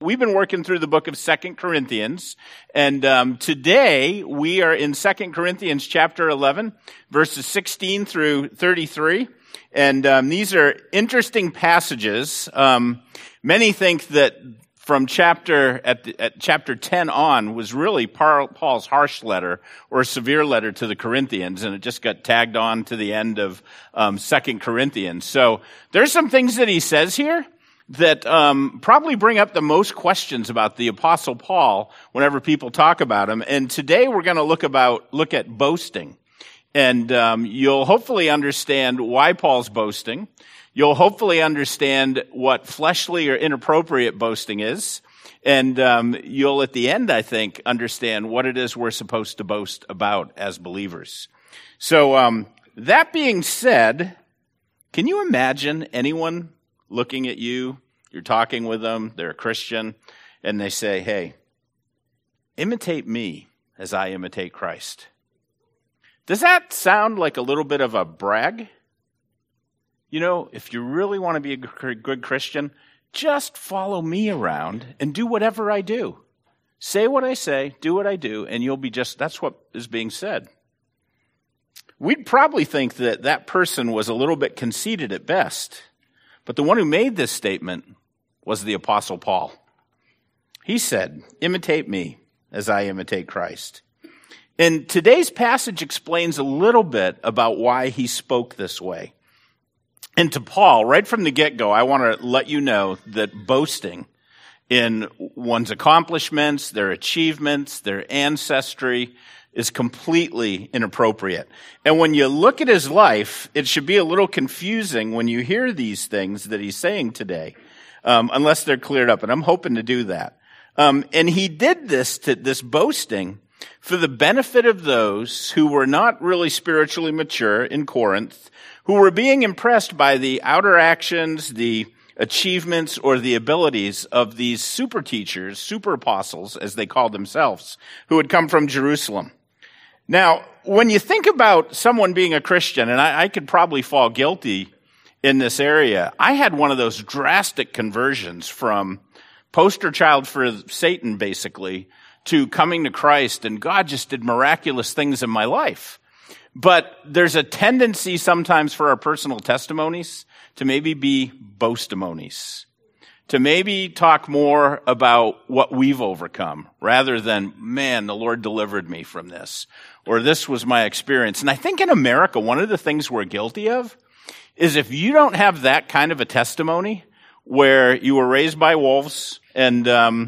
we've been working through the book of 2 Corinthians, and today we are in 2 Corinthians chapter 11, verses 16 through 33, and these are interesting passages. Many think that from chapter 10 on was really Paul's harsh letter or severe letter to the Corinthians, and it just got tagged on to the end of 2 Corinthians. So there's some things that he says here that probably bring up the most questions about the Apostle Paul whenever people talk about him. And today we're going to look at boasting, and you'll hopefully understand why Paul's boasting. You'll hopefully understand what fleshly or inappropriate boasting is. And you'll, at the end, I think, understand what it is we're supposed to boast about as believers. So that being said, can you imagine anyone looking at you, you're talking with them, they're a Christian, and they say, hey, imitate me as I imitate Christ? Does that sound like a little bit of a brag? You know, if you really want to be a good Christian, just follow me around and do whatever I do. Say what I say, do what I do, and you'll be that's what is being said. We'd probably think that that person was a little bit conceited at best, but the one who made this statement was the Apostle Paul. He said, imitate me as I imitate Christ. And today's passage explains a little bit about why he spoke this way. And to Paul, right from the get-go, I want to let you know that boasting in one's accomplishments, their achievements, their ancestry is completely inappropriate. And when you look at his life, it should be a little confusing when you hear these things that he's saying today, unless they're cleared up. And I'm hoping to do that. And he did this boasting for the benefit of those who were not really spiritually mature in Corinth, who were being impressed by the outer actions, the achievements, or the abilities of these super teachers, super apostles, as they called themselves, who had come from Jerusalem. Now, when you think about someone being a Christian, and I could probably fall guilty in this area, I had one of those drastic conversions from poster child for Satan, basically, to coming to Christ, and God just did miraculous things in my life. But there's a tendency sometimes for our personal testimonies to maybe be boastimonies, to maybe talk more about what we've overcome rather than, man, the Lord delivered me from this, or this was my experience. And I think in America, one of the things we're guilty of is if you don't have that kind of a testimony where you were raised by wolves and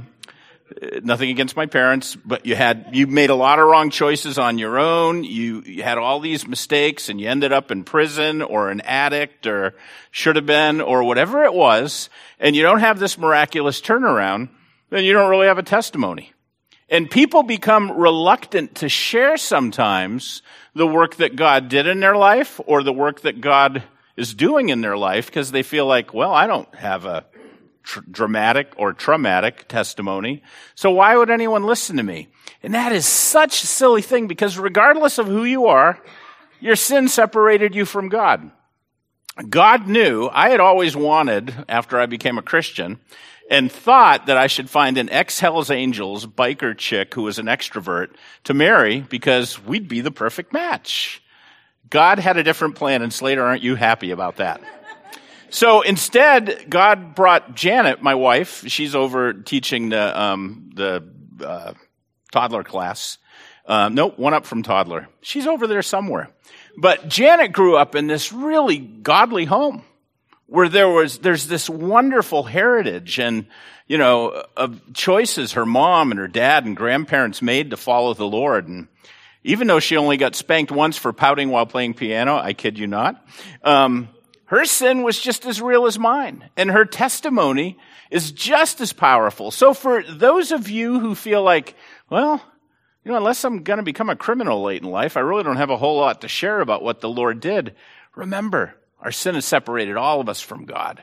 nothing against my parents, but you made a lot of wrong choices on your own. You had all these mistakes and you ended up in prison or an addict or should have been or whatever it was, and you don't have this miraculous turnaround, then you don't really have a testimony. And people become reluctant to share sometimes the work that God did in their life or the work that God is doing in their life because they feel like, well, I don't have a dramatic or traumatic testimony, so why would anyone listen to me? And that is such a silly thing, because regardless of who you are, your sin separated you from God. God knew I had always wanted, after I became a Christian, and thought that I should find an ex-Hells Angels biker chick who was an extrovert to marry because we'd be the perfect match. God had a different plan, and Slater, aren't you happy about that? So instead, God brought Janet, my wife. She's over teaching the toddler class. Nope, one up from toddler. She's over there somewhere. But Janet grew up in this really godly home where there's this wonderful heritage and, of choices her mom and her dad and grandparents made to follow the Lord. And even though she only got spanked once for pouting while playing piano, I kid you not, her sin was just as real as mine, and her testimony is just as powerful. So for those of you who feel like, well, unless I'm going to become a criminal late in life, I really don't have a whole lot to share about what the Lord did, remember, our sin has separated all of us from God.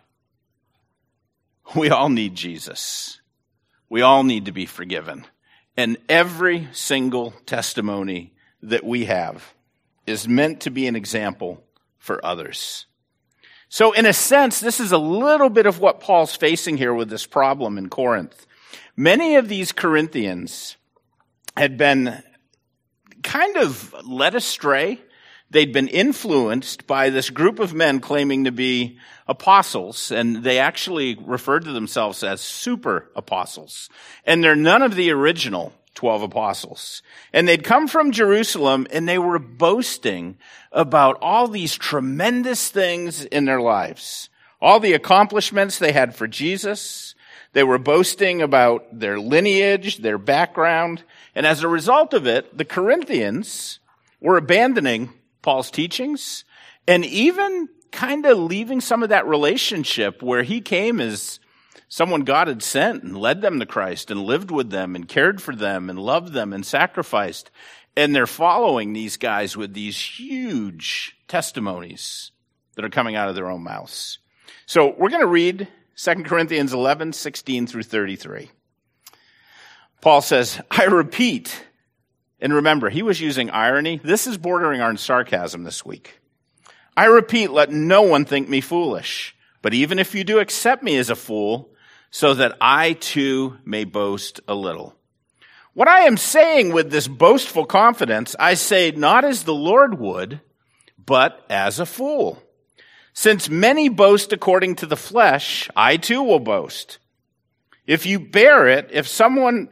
We all need Jesus. We all need to be forgiven. And every single testimony that we have is meant to be an example for others. So in a sense, this is a little bit of what Paul's facing here with this problem in Corinth. Many of these Corinthians had been kind of led astray. They'd been influenced by this group of men claiming to be apostles, and they actually referred to themselves as super apostles. And they're none of the original 12 apostles. And they'd come from Jerusalem, and they were boasting about all these tremendous things in their lives, all the accomplishments they had for Jesus. They were boasting about their lineage, their background, and as a result of it, the Corinthians were abandoning Paul's teachings and even kind of leaving some of that relationship where he came as someone God had sent and led them to Christ and lived with them and cared for them and loved them and sacrificed. And they're following these guys with these huge testimonies that are coming out of their own mouths. So we're going to read 2 Corinthians 11, 16 through 33. Paul says, I repeat, and remember, he was using irony. This is bordering on sarcasm this week. I repeat, let no one think me foolish. But even if you do accept me as a fool, so that I too may boast a little. What I am saying with this boastful confidence, I say not as the Lord would, but as a fool. Since many boast according to the flesh, I too will boast. If you bear it, if someone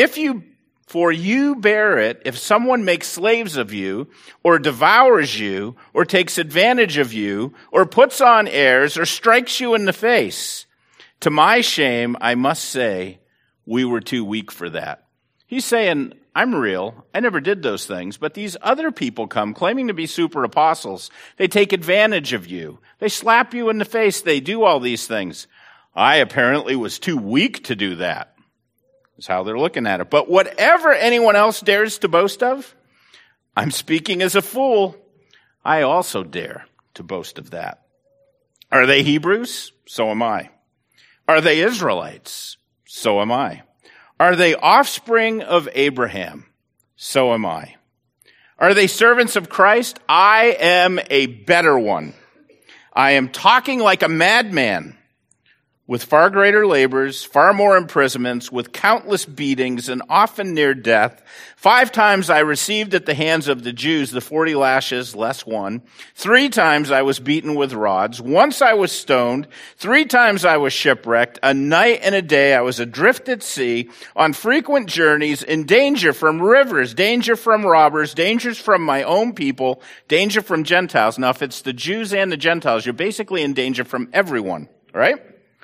makes slaves of you, or devours you, or takes advantage of you, or puts on airs, or strikes you in the face, to my shame, I must say, we were too weak for that. He's saying, I'm real. I never did those things, but these other people come claiming to be super apostles. They take advantage of you. They slap you in the face. They do all these things. I apparently was too weak to do that. That's how they're looking at it. But whatever anyone else dares to boast of, I'm speaking as a fool. I also dare to boast of that. Are they Hebrews? So am I. Are they Israelites? So am I. Are they offspring of Abraham? So am I. Are they servants of Christ? I am a better one. I am talking like a madman, with far greater labors, far more imprisonments, with countless beatings, and often near death. 5 times I received at the hands of the Jews the 40 lashes less one. 3 times I was beaten with rods. Once I was stoned. 3 times I was shipwrecked. A night and a day I was adrift at sea, on frequent journeys, in danger from rivers, danger from robbers, dangers from my own people, danger from Gentiles. Now, if it's the Jews and the Gentiles, you're basically in danger from everyone, right?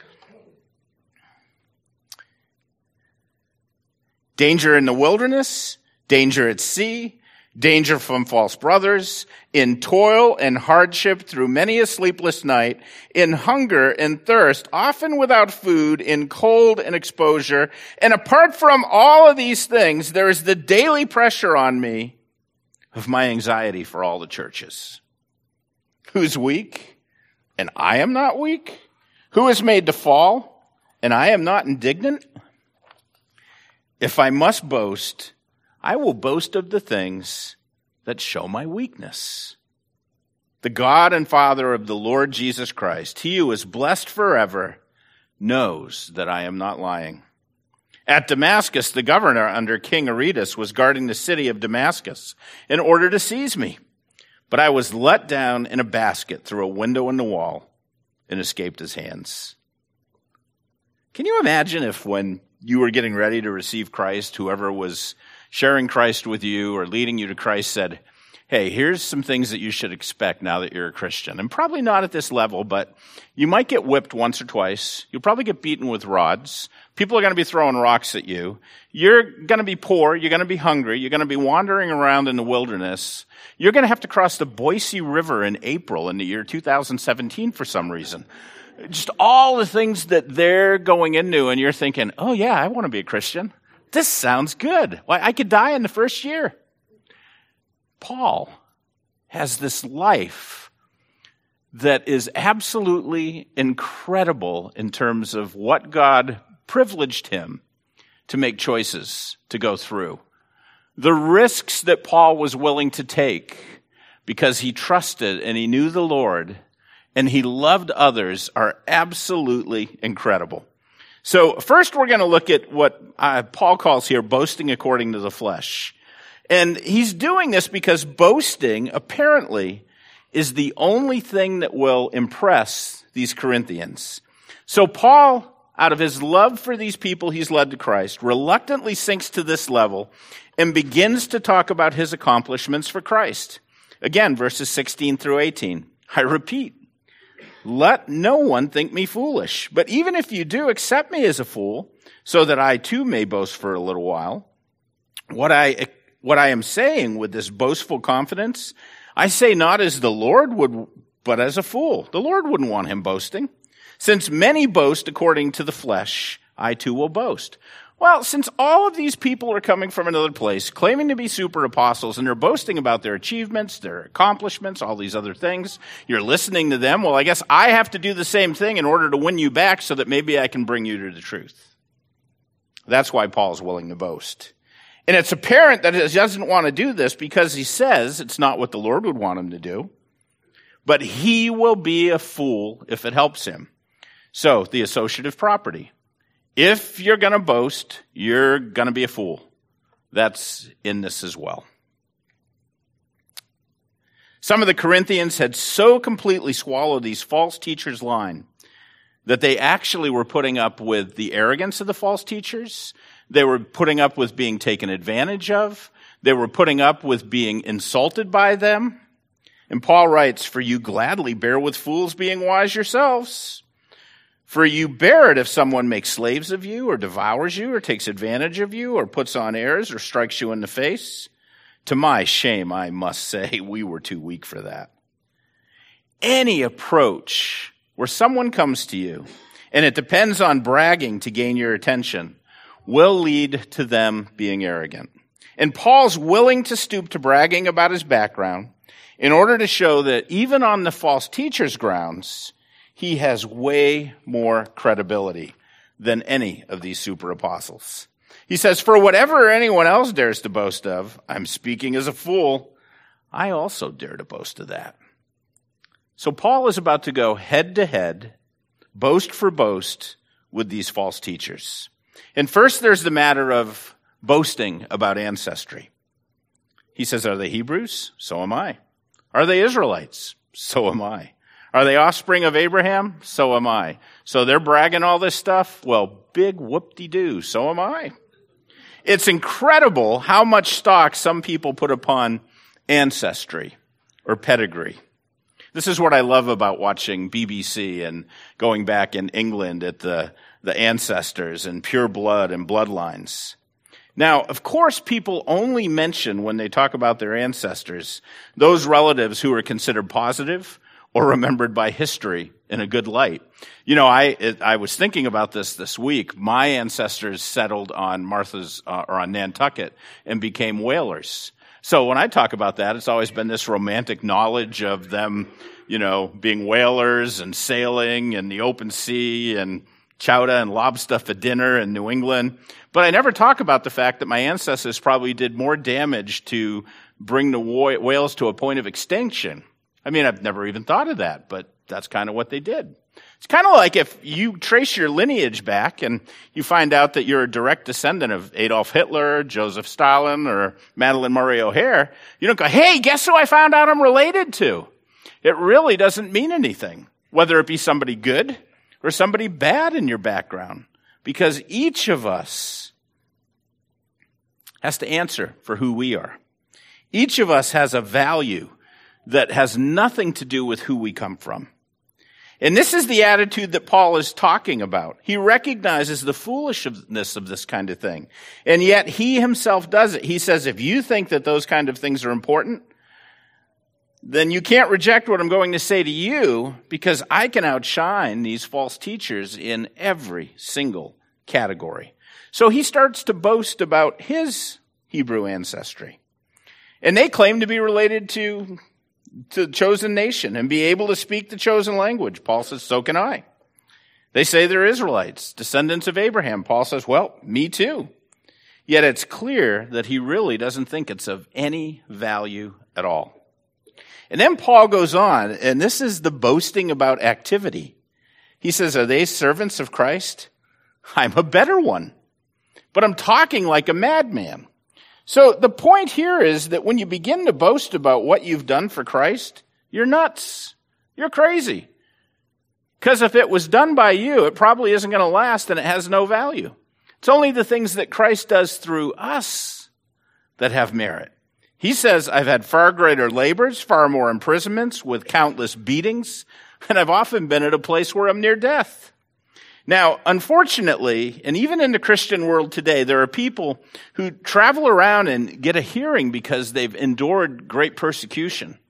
Danger in the wilderness, danger at sea, danger from false brothers, in toil and hardship through many a sleepless night, in hunger and thirst, often without food, in cold and exposure. And apart from all of these things, there is the daily pressure on me of my anxiety for all the churches. Who's weak? And I am not weak? Who is made to fall? And I am not indignant? If I must boast, I will boast of the things that show my weakness. The God and Father of the Lord Jesus Christ, he who is blessed forever, knows that I am not lying. At Damascus, the governor under King Aretas was guarding the city of Damascus in order to seize me. But I was let down in a basket through a window in the wall and escaped his hands. Can you imagine if when you were getting ready to receive Christ, whoever was sharing Christ with you or leading you to Christ said, hey, here's some things that you should expect now that you're a Christian. And probably not at this level, but you might get whipped once or twice. You'll probably get beaten with rods. People are going to be throwing rocks at you. You're going to be poor. You're going to be hungry. You're going to be wandering around in the wilderness. You're going to have to cross the Boise River in April in the year 2017 for some reason. Just all the things that they're going into, and you're thinking, oh yeah, I want to be a Christian. This sounds good. Why, I could die in the first year. Paul has this life that is absolutely incredible in terms of what God privileged him to make choices to go through. The risks that Paul was willing to take because he trusted and he knew the Lord and he loved others are absolutely incredible. So first we're going to look at what Paul calls here boasting according to the flesh. And he's doing this because boasting, apparently, is the only thing that will impress these Corinthians. So Paul, out of his love for these people he's led to Christ, reluctantly sinks to this level and begins to talk about his accomplishments for Christ. Again, verses 16 through 18. I repeat, let no one think me foolish, but even if you do, accept me as a fool, so that I too may boast for a little while. What I am saying with this boastful confidence, I say not as the Lord would, but as a fool. The Lord wouldn't want him boasting. Since many boast according to the flesh, I too will boast. Well, since all of these people are coming from another place, claiming to be super apostles, and they're boasting about their achievements, their accomplishments, all these other things, you're listening to them, well, I guess I have to do the same thing in order to win you back so that maybe I can bring you to the truth. That's why Paul's willing to boast. And it's apparent that he doesn't want to do this because he says it's not what the Lord would want him to do, but he will be a fool if it helps him. So, the associative property. If you're going to boast, you're going to be a fool. That's in this as well. Some of the Corinthians had so completely swallowed these false teachers' line that they actually were putting up with the arrogance of the false teachers. They were putting up with being taken advantage of. They were putting up with being insulted by them. And Paul writes, for you gladly bear with fools being wise yourselves. For you bear it if someone makes slaves of you or devours you or takes advantage of you or puts on airs or strikes you in the face. To my shame, I must say, we were too weak for that. Any approach where someone comes to you and it depends on bragging to gain your attention will lead to them being arrogant. And Paul's willing to stoop to bragging about his background in order to show that even on the false teacher's grounds, he has way more credibility than any of these super apostles. He says, for whatever anyone else dares to boast of, I'm speaking as a fool, I also dare to boast of that. So Paul is about to go head to head, boast for boast, with these false teachers. And first there's the matter of boasting about ancestry. He says, are they Hebrews? So am I. Are they Israelites? So am I. Are they offspring of Abraham? So am I. So they're bragging all this stuff? Well, big whoop-de-doo, so am I. It's incredible how much stock some people put upon ancestry or pedigree. This is what I love about watching BBC and going back in England at the ancestors and pure blood and bloodlines. Now, of course, people only mention when they talk about their ancestors those relatives who are considered positive or remembered by history in a good light. You know, I was thinking about this week. My ancestors settled on on Nantucket and became whalers. So when I talk about that, it's always been this romantic knowledge of them, you know, being whalers and sailing and the open sea and chowder and lobster for dinner in New England. But I never talk about the fact that my ancestors probably did more damage to bring the whales to a point of extinction. I mean, I've never even thought of that, but that's kind of what they did. It's kind of like if you trace your lineage back and you find out that you're a direct descendant of Adolf Hitler, Joseph Stalin, or Madeleine Murray O'Hair, you don't go, hey, guess who I found out I'm related to? It really doesn't mean anything, whether it be somebody good or somebody bad in your background, because each of us has to answer for who we are. Each of us has a value that has nothing to do with who we come from. And this is the attitude that Paul is talking about. He recognizes the foolishness of this kind of thing. And yet he himself does it. He says, if you think that those kind of things are important, then you can't reject what I'm going to say to you, because I can outshine these false teachers in every single category. So he starts to boast about his Hebrew ancestry. And they claim to be related to the chosen nation and be able to speak the chosen language. Paul says, so can I. They say they're Israelites, descendants of Abraham. Paul says, well, me too. Yet it's clear that he really doesn't think it's of any value at all. And then Paul goes on, and this is the boasting about activity. He says, are they servants of Christ? I'm a better one. But I'm talking like a madman. So the point here is that when you begin to boast about what you've done for Christ, you're nuts. You're crazy. Because if it was done by you, it probably isn't going to last and it has no value. It's only the things that Christ does through us that have merit. He says, I've had far greater labors, far more imprisonments with countless beatings, and I've often been at a place where I'm near death. Now, unfortunately, and even in the Christian world today, there are people who travel around and get a hearing because they've endured great persecution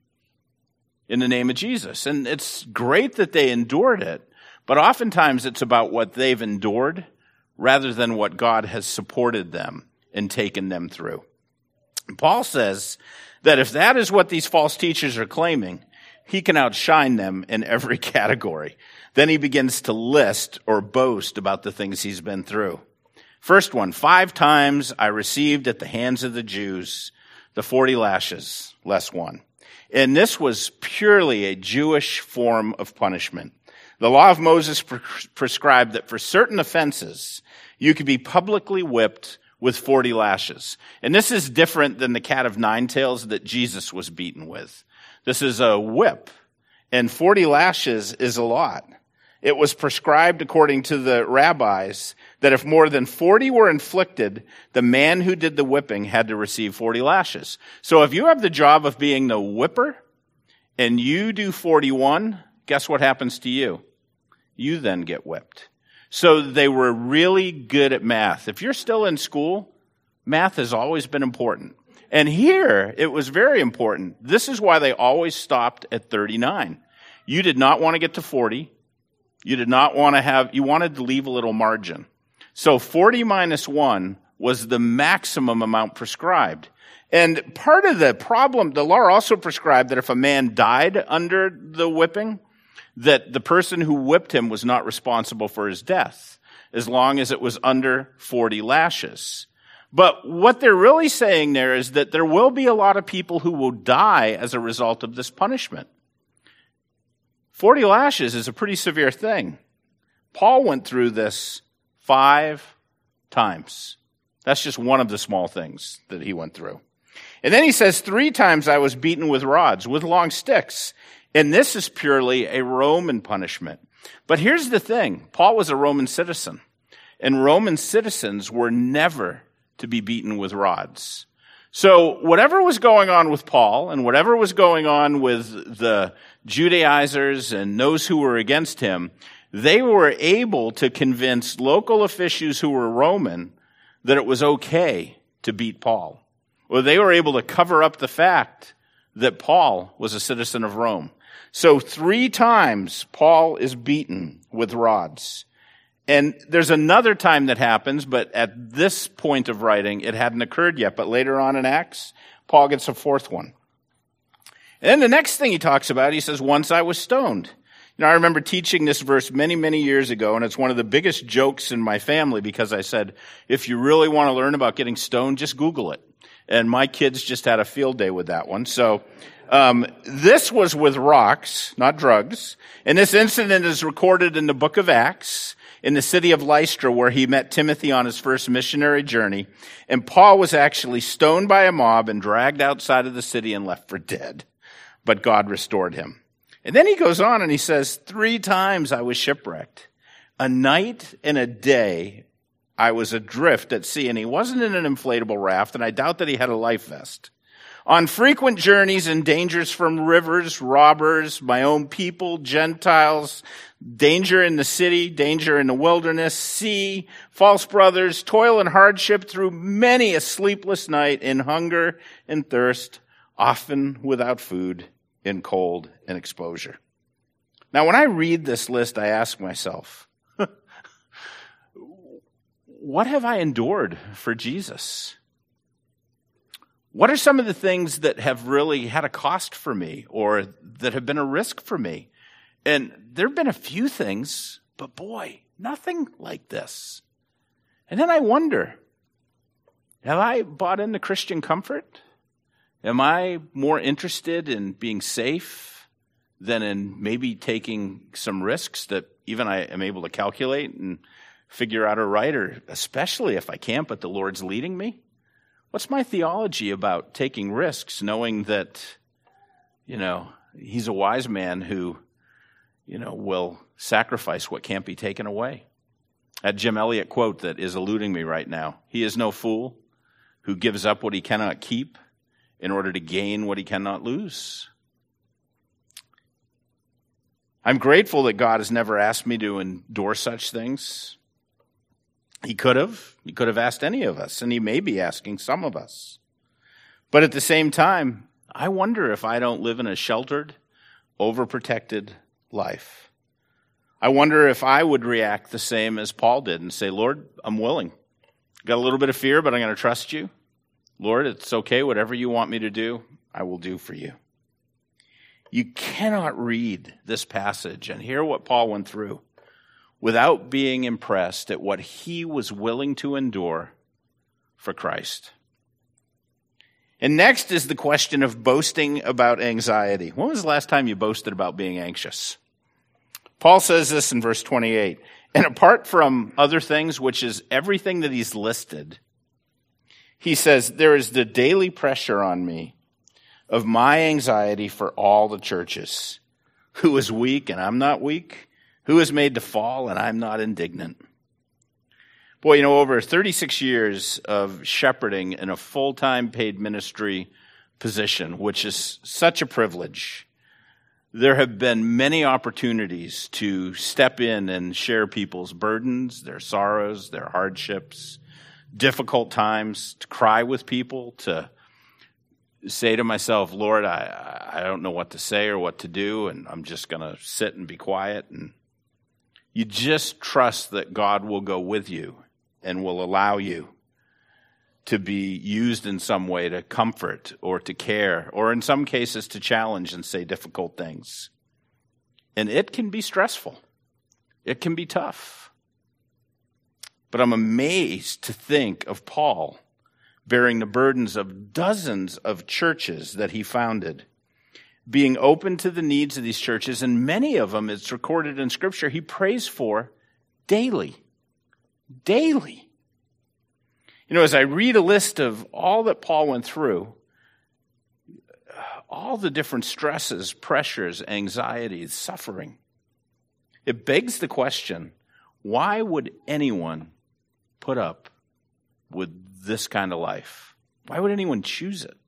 in the name of Jesus. And it's great that they endured it, but oftentimes it's about what they've endured rather than what God has supported them and taken them through. And Paul says that if that is what these false teachers are claiming, he can outshine them in every category. Then he begins to list or boast about the things he's been through. First one, 5 times I received at the hands of the Jews the 40 lashes, less one. And this was purely a Jewish form of punishment. The law of Moses prescribed that for certain offenses, you could be publicly whipped with 40 lashes. And this is different than the cat of 9 tails that Jesus was beaten with. This is a whip, and 40 lashes is a lot. It was prescribed according to the rabbis that if more than 40 were inflicted, the man who did the whipping had to receive 40 lashes. So if you have the job of being the whipper and you do 41, guess what happens to you? You then get whipped. So they were really good at math. If you're still in school, math has always been important. And here, it was very important. This is why they always stopped at 39. You did not want to get to 40. You did not want to you wanted to leave a little margin. So 40 minus 1 was the maximum amount prescribed. And part of the problem, the law also prescribed that if a man died under the whipping, that the person who whipped him was not responsible for his death, as long as it was under 40 lashes. But what they're really saying there is that there will be a lot of people who will die as a result of this punishment. 40 lashes is a pretty severe thing. Paul went through this 5 times. That's just one of the small things that he went through. And then he says, 3 times I was beaten with rods, with long sticks. And this is purely a Roman punishment. But here's the thing. Paul was a Roman citizen. And Roman citizens were never to be beaten with rods. So whatever was going on with Paul and whatever was going on with the Judaizers and those who were against him, they were able to convince local officials who were Roman that it was okay to beat Paul. Or they were able to cover up the fact that Paul was a citizen of Rome. So 3 times Paul is beaten with rods. And there's another time that happens, but at this point of writing, it hadn't occurred yet. But later on in Acts, Paul gets a 4th one. And then the next thing he talks about, he says, once I was stoned. You know, I remember teaching this verse many, many years ago, and it's one of the biggest jokes in my family because I said, if you really want to learn about getting stoned, just Google it. And my kids just had a field day with that one. So this was with rocks, not drugs. And this incident is recorded in the book of Acts, in the city of Lystra, where he met Timothy on his first missionary journey. And Paul was actually stoned by a mob and dragged outside of the city and left for dead. But God restored him. And then he goes on and he says, 3 times I was shipwrecked. A night and a day I was adrift at sea, and he wasn't in an inflatable raft, and I doubt that he had a life vest. On frequent journeys and dangers from rivers, robbers, my own people, Gentiles, danger in the city, danger in the wilderness, sea, false brothers, toil and hardship through many a sleepless night in hunger and thirst, often without food, in cold and exposure. Now, when I read this list, I ask myself, what have I endured for Jesus? What are some of the things that have really had a cost for me or that have been a risk for me? And there have been a few things, but boy, nothing like this. And then I wonder, have I bought into Christian comfort? Am I more interested in being safe than in maybe taking some risks that even I am able to calculate? And figure out a writer, especially if I can't, but the Lord's leading me? What's my theology about taking risks, knowing that, he's a wise man who, will sacrifice what can't be taken away? That Jim Elliot quote that is eluding me right now. He is no fool who gives up what he cannot keep in order to gain what he cannot lose. I'm grateful that God has never asked me to endure such things. He could have. He could have asked any of us, and he may be asking some of us. But at the same time, I wonder if I don't live in a sheltered, overprotected life. I wonder if I would react the same as Paul did and say, Lord, I'm willing. Got a little bit of fear, but I'm going to trust you. Lord, it's okay. Whatever you want me to do, I will do for you. You cannot read this passage and hear what Paul went through without being impressed at what he was willing to endure for Christ. And next is the question of boasting about anxiety. When was the last time you boasted about being anxious? Paul says this in verse 28. And apart from other things, which is everything that he's listed, he says, there is the daily pressure on me of my anxiety for all the churches. Who is weak and I'm not weak? Who is made to fall and I'm not indignant? Boy, over 36 years of shepherding in a full-time paid ministry position, which is such a privilege, there have been many opportunities to step in and share people's burdens, their sorrows, their hardships, difficult times, to cry with people, to say to myself, Lord, I don't know what to say or what to do, and I'm just going to sit and be quiet. And you just trust that God will go with you and will allow you to be used in some way to comfort or to care, or in some cases to challenge and say difficult things. And it can be stressful. It can be tough. But I'm amazed to think of Paul bearing the burdens of dozens of churches that he founded, being open to the needs of these churches, and many of them, it's recorded in Scripture, he prays for daily. Daily. As I read a list of all that Paul went through, all the different stresses, pressures, anxieties, suffering, it begs the question, why would anyone put up with this kind of life? Why would anyone choose it?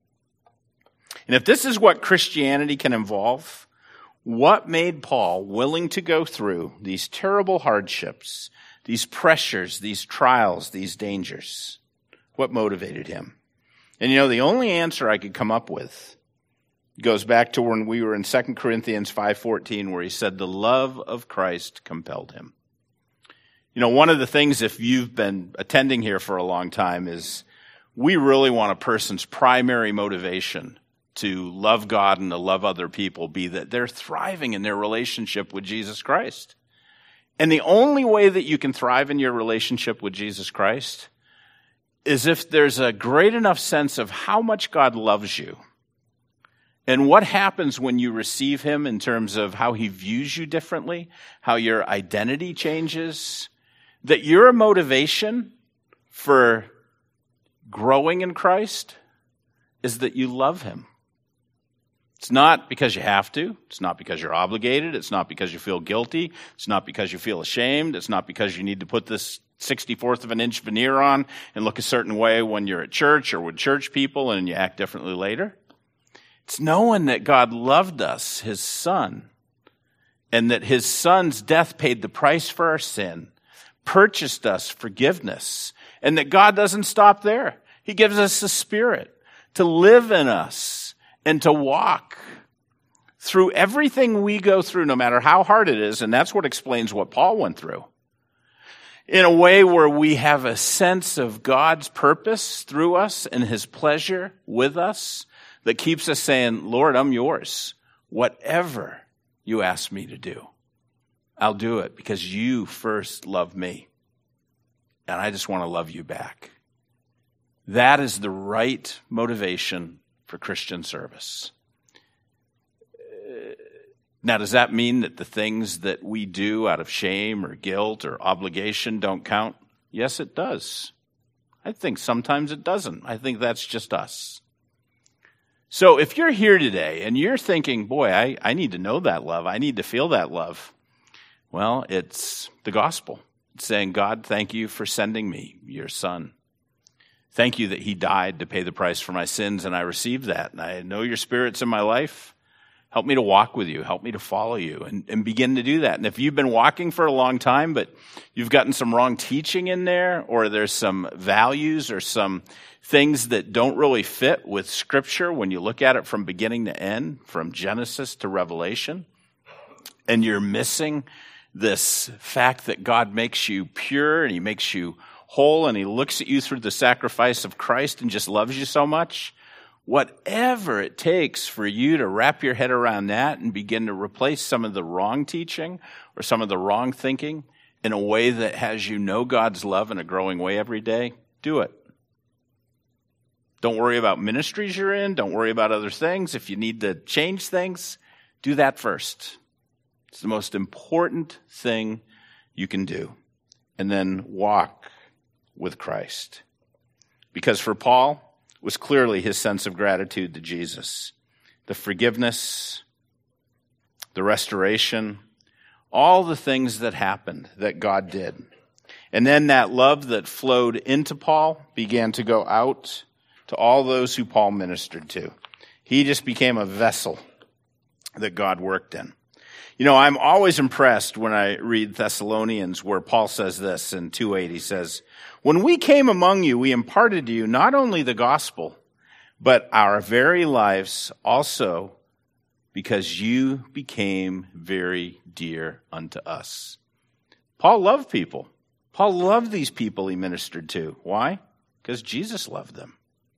And if this is what Christianity can involve, what made Paul willing to go through these terrible hardships, these pressures, these trials, these dangers? What motivated him? And the only answer I could come up with goes back to when we were in 2 Corinthians 5:14, where he said, the love of Christ compelled him. One of the things, if you've been attending here for a long time, is we really want a person's primary motivation to love God and to love other people be that they're thriving in their relationship with Jesus Christ. And the only way that you can thrive in your relationship with Jesus Christ is if there's a great enough sense of how much God loves you and what happens when you receive him in terms of how he views you differently, how your identity changes, that your motivation for growing in Christ is that you love him. It's not because you have to. It's not because you're obligated. It's not because you feel guilty. It's not because you feel ashamed. It's not because you need to put this 64th of an inch veneer on and look a certain way when you're at church or with church people and you act differently later. It's knowing that God loved us, his son, and that his son's death paid the price for our sin, purchased us forgiveness, and that God doesn't stop there. He gives us the Spirit to live in us and to walk through everything we go through, no matter how hard it is, and that's what explains what Paul went through, in a way where we have a sense of God's purpose through us and his pleasure with us that keeps us saying, Lord, I'm yours. Whatever you ask me to do, I'll do it because you first loved me, and I just want to love you back. That is the right motivation for Christian service. Now, does that mean that the things that we do out of shame or guilt or obligation don't count? Yes, it does. I think sometimes it doesn't. I think that's just us. So if you're here today and you're thinking, boy, I need to know that love. I need to feel that love. Well, it's the gospel. It's saying, God, thank you for sending me, your son. Thank you that he died to pay the price for my sins, and I received that. And I know your Spirit's in my life. Help me to walk with you. Help me to follow you and begin to do that. And if you've been walking for a long time, but you've gotten some wrong teaching in there, or there's some values or some things that don't really fit with Scripture when you look at it from beginning to end, from Genesis to Revelation, and you're missing this fact that God makes you pure and he makes you whole and he looks at you through the sacrifice of Christ and just loves you so much, whatever it takes for you to wrap your head around that and begin to replace some of the wrong teaching or some of the wrong thinking in a way that has you know God's love in a growing way every day, do it. Don't worry about ministries you're in. Don't worry about other things. If you need to change things, do that first. It's the most important thing you can do. And then walk with Christ. Because for Paul, it was clearly his sense of gratitude to Jesus. The forgiveness, the restoration, all the things that happened that God did. And then that love that flowed into Paul began to go out to all those who Paul ministered to. He just became a vessel that God worked in. You know, I'm always impressed when I read Thessalonians where Paul says this in 2:8. He says, "When we came among you, we imparted to you not only the gospel, but our very lives also, because you became very dear unto us." Paul loved people. Paul loved these people he ministered to. Why? Because Jesus loved them.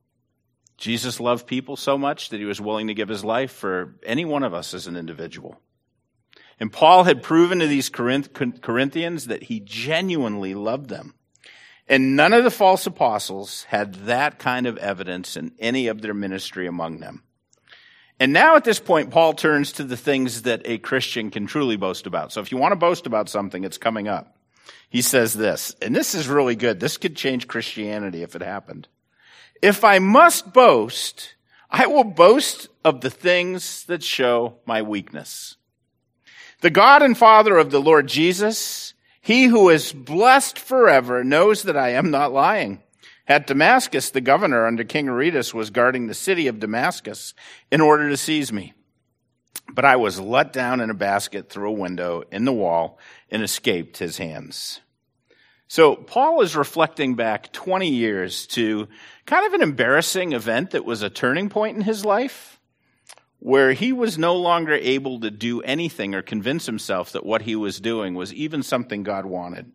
Jesus loved people so much that he was willing to give his life for any one of us as an individual. And Paul had proven to these Corinthians that he genuinely loved them. And none of the false apostles had that kind of evidence in any of their ministry among them. And now at this point, Paul turns to the things that a Christian can truly boast about. So if you want to boast about something, it's coming up. He says this, and this is really good. This could change Christianity if it happened. "If I must boast, I will boast of the things that show my weakness. The God and Father of the Lord Jesus, he who is blessed forever, knows that I am not lying. At Damascus, the governor under King Aretas was guarding the city of Damascus in order to seize me. But I was let down in a basket through a window in the wall and escaped his hands." So Paul is reflecting back 20 years to kind of an embarrassing event that was a turning point in his life, where he was no longer able to do anything or convince himself that what he was doing was even something God wanted.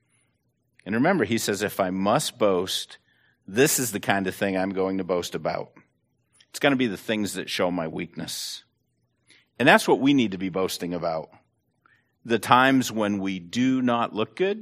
And remember, he says, if I must boast, this is the kind of thing I'm going to boast about. It's going to be the things that show my weakness. And that's what we need to be boasting about. The times when we do not look good,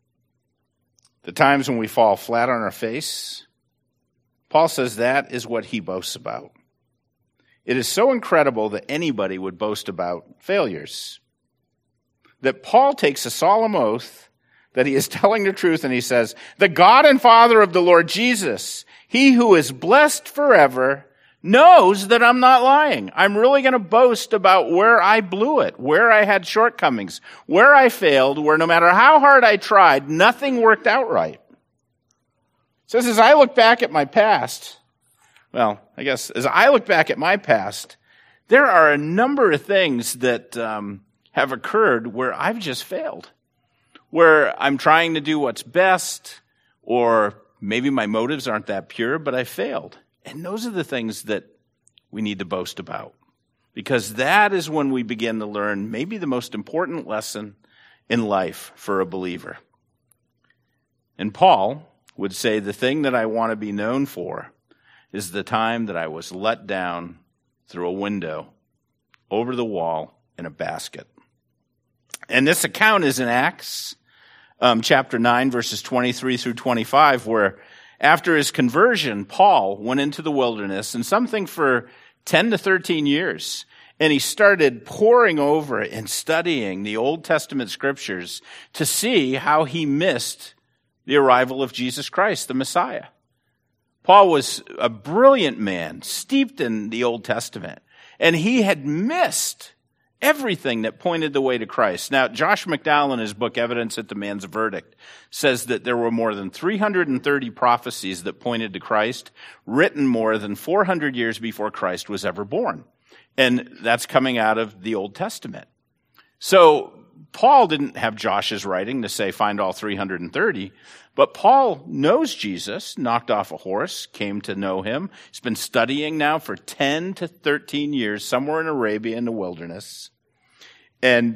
the times when we fall flat on our face. Paul says that is what he boasts about. It is so incredible that anybody would boast about failures, that Paul takes a solemn oath that he is telling the truth, and he says, "The God and Father of the Lord Jesus, he who is blessed forever, knows that I'm not lying. I'm really going to boast about where I blew it, where I had shortcomings, where I failed, where no matter how hard I tried, nothing worked out right." It says, as I look back at my past, as I look back at my past, there are a number of things that have occurred where I've just failed, where I'm trying to do what's best, or maybe my motives aren't that pure, but I failed. And those are the things that we need to boast about, because that is when we begin to learn maybe the most important lesson in life for a believer. And Paul would say, the thing that I want to be known for is the time that I was let down through a window over the wall in a basket. And this account is in Acts chapter 9, verses 23 through 25, where after his conversion, Paul went into the wilderness, and something for 10 to 13 years. And he started poring over and studying the Old Testament scriptures to see how he missed the arrival of Jesus Christ, the Messiah. Paul was a brilliant man, steeped in the Old Testament, and he had missed everything that pointed the way to Christ. Now, Josh McDowell, in his book, Evidence at the Man's Verdict, says that there were more than 330 prophecies that pointed to Christ, written more than 400 years before Christ was ever born. And that's coming out of the Old Testament. So Paul didn't have Josh's writing to say, find all 330, but Paul knows Jesus, knocked off a horse, came to know him. He's been studying now for 10 to 13 years, somewhere in Arabia in the wilderness. And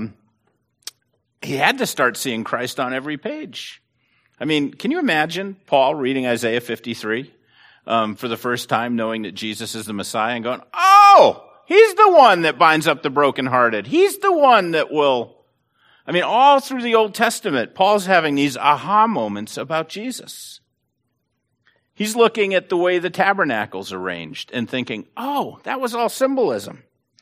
he had to start seeing Christ on every page. I mean, can you imagine Paul reading Isaiah 53 for the first time, knowing that Jesus is the Messiah, and going, oh, he's the one that binds up the brokenhearted. He's the one that will... I mean, all through the Old Testament, Paul's having these aha moments about Jesus. He's looking at the way the tabernacle's arranged and thinking, oh, that was all symbolism.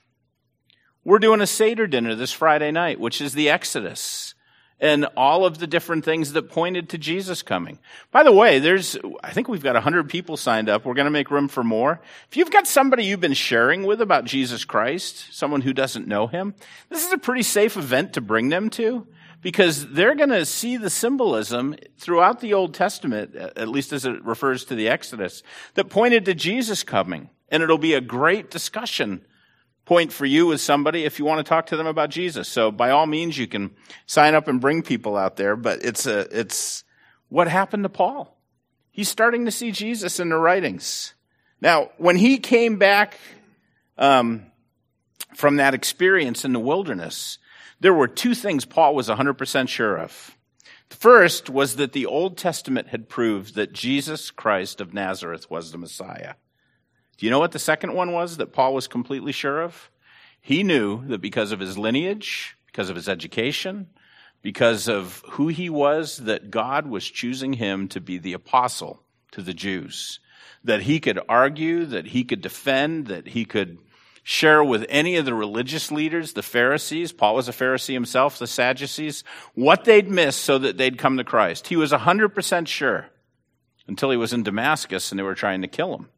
We're doing a Seder dinner this Friday night, which is the Exodus, and all of the different things that pointed to Jesus coming. By the way, I think we've got 100 people signed up. We're going to make room for more. If you've got somebody you've been sharing with about Jesus Christ, someone who doesn't know him, this is a pretty safe event to bring them to, because they're going to see the symbolism throughout the Old Testament, at least as it refers to the Exodus, that pointed to Jesus coming. And it'll be a great discussion point for you with somebody if you want to talk to them about Jesus. So by all means, you can sign up and bring people out there, but it's what happened to Paul. He's starting to see Jesus in the writings. Now, when he came back from that experience in the wilderness, there were two things Paul was 100% sure of. The first was that the Old Testament had proved that Jesus Christ of Nazareth was the Messiah. Do you know what the second one was that Paul was completely sure of? He knew that because of his lineage, because of his education, because of who he was, that God was choosing him to be the apostle to the Jews. That he could argue, that he could defend, that he could share with any of the religious leaders, the Pharisees. Paul was a Pharisee himself, the Sadducees, what they'd missed so that they'd come to Christ. He was 100% sure until he was in Damascus and they were trying to kill him.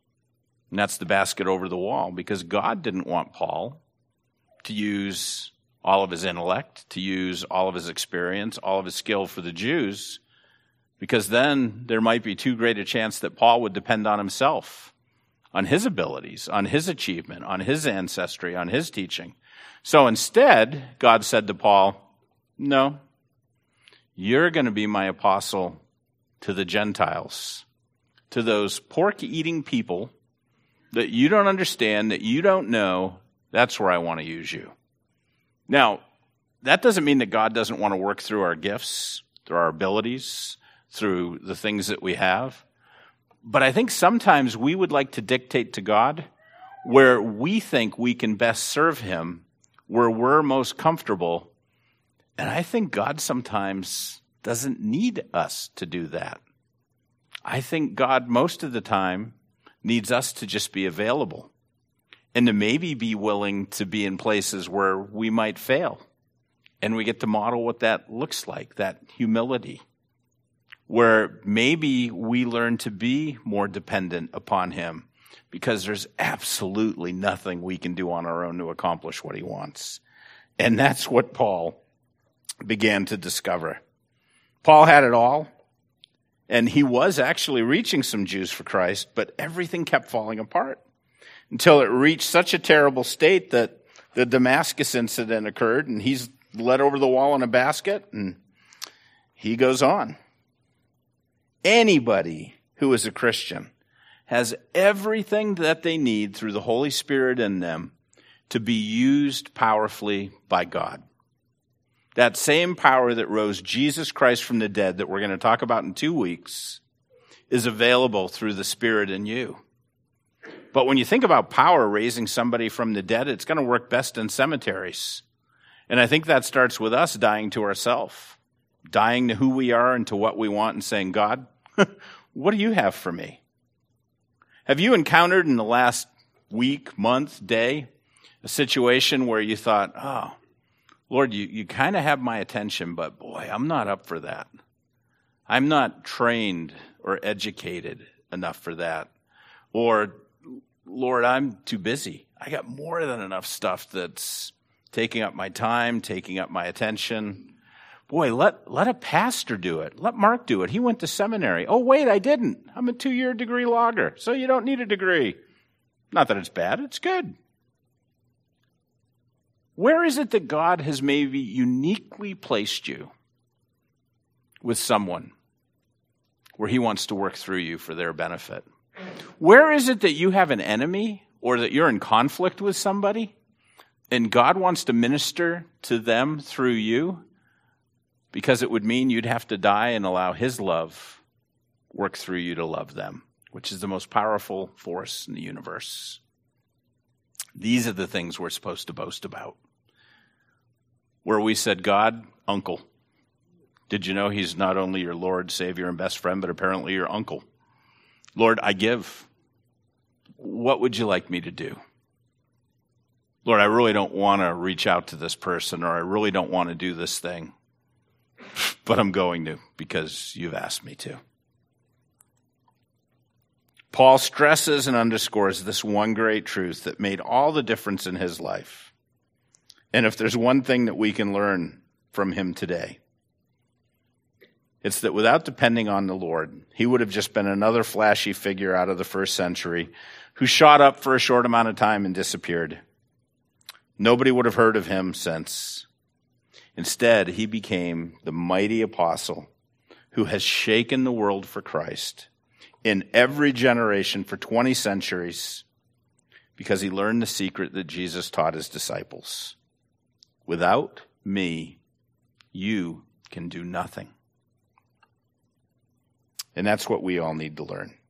And that's the basket over the wall, because God didn't want Paul to use all of his intellect, to use all of his experience, all of his skill for the Jews, because then there might be too great a chance that Paul would depend on himself, on his abilities, on his achievement, on his ancestry, on his teaching. So instead, God said to Paul, no, you're going to be my apostle to the Gentiles, to those pork-eating people that you don't understand, that you don't know. That's where I want to use you. Now, that doesn't mean that God doesn't want to work through our gifts, through our abilities, through the things that we have. But I think sometimes we would like to dictate to God where we think we can best serve him, where we're most comfortable. And I think God sometimes doesn't need us to do that. I think God most of the time needs us to just be available and to maybe be willing to be in places where we might fail. And we get to model what that looks like, that humility, where maybe we learn to be more dependent upon him, because there's absolutely nothing we can do on our own to accomplish what he wants. And that's what Paul began to discover. Paul had it all. And he was actually reaching some Jews for Christ, but everything kept falling apart until it reached such a terrible state that the Damascus incident occurred, and he's led over the wall in a basket, and he goes on. Anybody who is a Christian has everything that they need through the Holy Spirit in them to be used powerfully by God. That same power that rose Jesus Christ from the dead that we're going to talk about in 2 weeks is available through the Spirit in you. But when you think about power raising somebody from the dead, it's going to work best in cemeteries. And I think that starts with us dying to ourselves, dying to who we are and to what we want, and saying, God, what do you have for me? Have you encountered in the last week, month, day, A situation where you thought, oh, Lord, you kind of have my attention, but boy, I'm not up for that. I'm not trained or educated enough for that. Or, Lord, I'm too busy. I got more than enough stuff that's taking up my time, taking up my attention. Boy, let a pastor do it. Let Mark do it. He went to seminary. Oh, wait, I didn't. I'm a 2-year degree logger, so you don't need a degree. Not that it's bad, it's good. Where is it that God has maybe uniquely placed you with someone where he wants to work through you for their benefit? Where is it that you have an enemy or that you're in conflict with somebody and God wants to minister to them through you because it would mean you'd have to die and allow his love work through you to love them, which is the most powerful force in the universe. These are the things we're supposed to boast about. Where we said, God, uncle. Did you know he's not only your Lord, Savior, and best friend, but apparently your uncle? Lord, I give. What would you like me to do? Lord, I really don't want to reach out to this person, or I really don't want to do this thing, but I'm going to because you've asked me to. Paul stresses and underscores this one great truth that made all the difference in his life. And if there's one thing that we can learn from him today, it's that without depending on the Lord, he would have just been another flashy figure out of the first century who shot up for a short amount of time and disappeared. Nobody would have heard of him since. Instead, he became the mighty apostle who has shaken the world for Christ in every generation for 20 centuries because he learned the secret that Jesus taught his disciples. Without me, you can do nothing. And that's what we all need to learn.